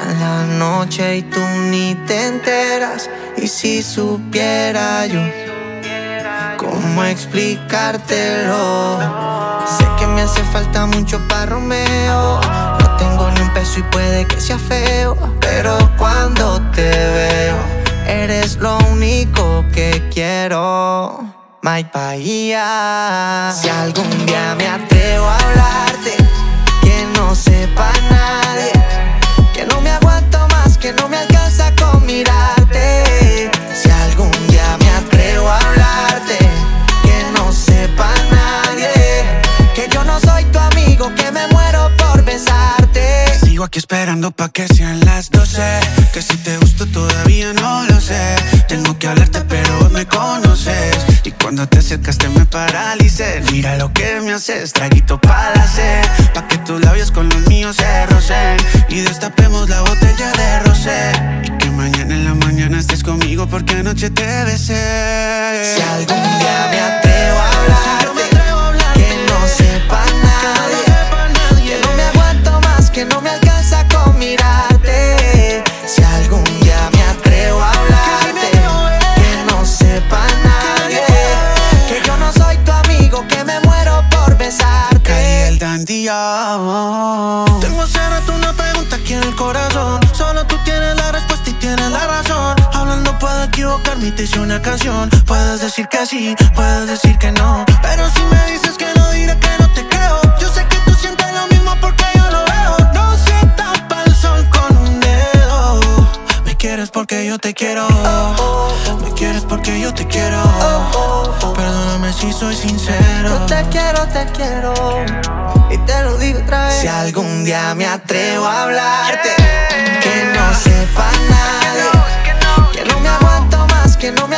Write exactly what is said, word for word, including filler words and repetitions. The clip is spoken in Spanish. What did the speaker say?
la noche y tú ni te enteras. Y si supiera yo cómo explicártelo. Sé que me hace falta mucho pa' Romeo. No tengo ni un peso y puede que sea feo, pero cuando te veo eres lo único que quiero. My Bahía. Si algún día me atrevo a hablarte, que no sepa nadie, que no me aguanto más, que no me alcanza con mirarte. Si algún día me atrevo a hablarte, que no sepa nadie, que yo no soy tu amigo, que me muero por besarte. Sigo aquí esperando pa' que sean las doce, que si te gusto todavía no lo sé. Tengo que hablarte pero vos me conoces, y cuando te acercaste me paralicé. Mira lo que me haces, traguito pa' la sed, pa' que tus labios con los míos se rocen y destapemos la botella de rosé. Y que mañana en la mañana estés conmigo porque anoche te besé. Si algún día me atrevo a hablarte, que no sepa nadie, que no me aguanto más, que no me alcanza con mirarte. Si algún día me atrevo a hablarte, que no sepa nadie, que yo no soy tu amigo, que me muero por besarte. Caí el dandillo. Tengo hace rato una pregunta aquí en el corazón. Solo tú tienes la respuesta y tienes la razón. Hablando puedo equivocarme y te hice una canción. Puedes decir que sí, puedes decir que no, pero si me dices que no, diré que no te creo. Yo sé que tú sientes lo mismo porque yo lo veo. No se tapa el sol con un dedo. Me quieres porque yo te quiero. Me quieres porque yo te quiero. Perdóname si soy sincero. Yo te quiero, te quiero, y te lo digo otra vez. Si algún día me atrevo a hablarte, que no sepa nadie, que no me aguanto más, que no me